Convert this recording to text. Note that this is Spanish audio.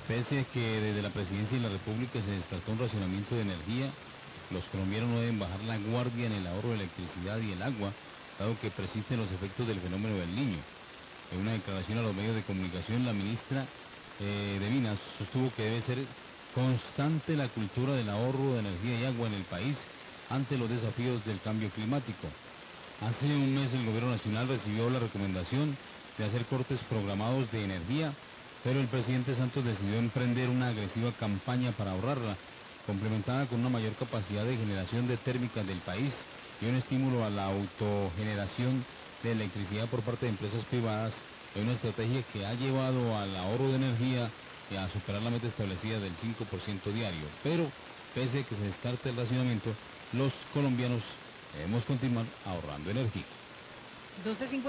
Pese a que desde la Presidencia de la República se descartó un racionamiento de energía, los colombianos no deben bajar la guardia en el ahorro de electricidad y el agua, dado que persisten los efectos del fenómeno del Niño. En una declaración a los medios de comunicación, la ministra de Minas sostuvo que debe ser constante la cultura del ahorro de energía y agua en el país ante los desafíos del cambio climático. Hace un mes el gobierno nacional recibió la recomendación de hacer cortes programados de energía, pero el presidente Santos decidió emprender una agresiva campaña para ahorrarla, complementada con una mayor capacidad de generación de térmicas del país y un estímulo a la autogeneración de electricidad por parte de empresas privadas, en una estrategia que ha llevado al ahorro de energía y a superar la meta establecida del 5% diario. Pero, pese a que se descarte el racionamiento, los colombianos debemos continuar ahorrando energía. 12:50